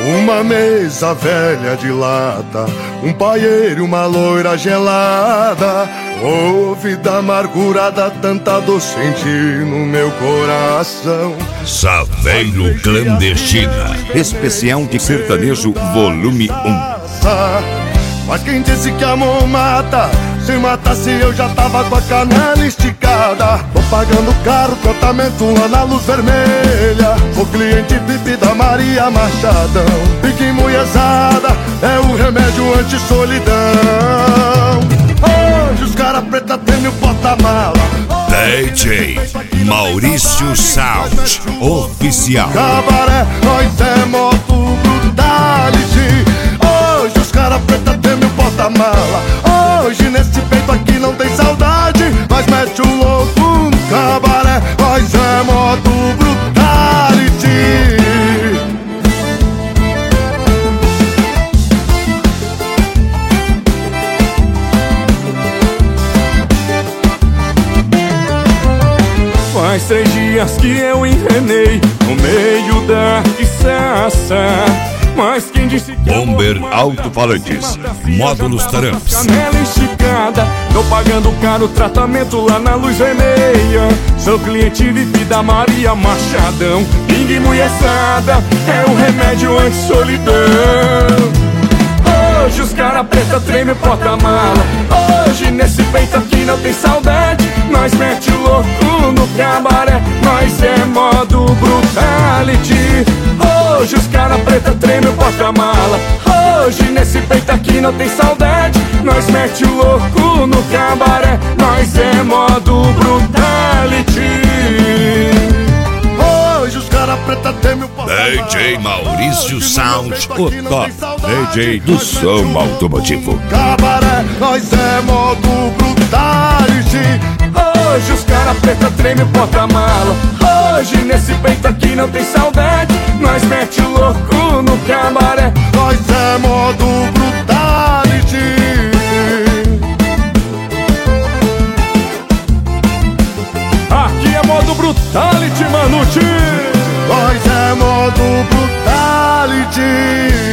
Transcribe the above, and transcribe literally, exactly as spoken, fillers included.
Uma mesa velha de lata, um paieiro e uma loira gelada. Oh, vida amargurada, tanta dor senti no meu coração. Saveiro Clandestina, especial de sertanejo volume um. Mas quem disse que amor mata? Se matasse eu já tava com a canela esticada. Tô pagando caro, tratamento lá na Luz Vermelha. O cliente V I P da Maria Machadão. Pique mulherzada, é o remédio anti-solidão. Hoje os cara preta tem o porta-mala. D J Maurício Sound Oficial. Cabaré, nós é moto brutality. Hoje os cara preta tem o porta-mala. Hoje nesse peito aqui não tem saudade, mas mete o louco no cabaré. Nós é moto brutality. Faz três dias que eu enrenei no meio da quiçaça. Mas quem disse que Bomber Alto-Falantes, módulos Taramps. Canela esticada, tô pagando caro tratamento lá na Luz Vermelha. Sou cliente V I P da Maria Machadão. Ping mulherzada, é o remédio anti-solidão. Hoje os cara preta treme o porta-mala. Hoje nesse peito aqui não tem saudade. Nós mete o louco no cabaré. Nós é modo brutality. Hoje os cara preta treme o porta-mala. Hoje nesse peito aqui não tem saudade. Nós mete o louco no cabaré. Nós é modo brutality. Hoje os cara preta tem o porta-mala. D J Maurício Sound, o top D J do som automotivo. Cabaré, nós é modo brutality. Hoje os cara preta treme o porta-mala. Hoje nesse peito aqui não tem saudade. Nós mete o louco no cabaré. Nós é modo brutality. Aqui é modo brutality, Manute. Nós é modo brutality.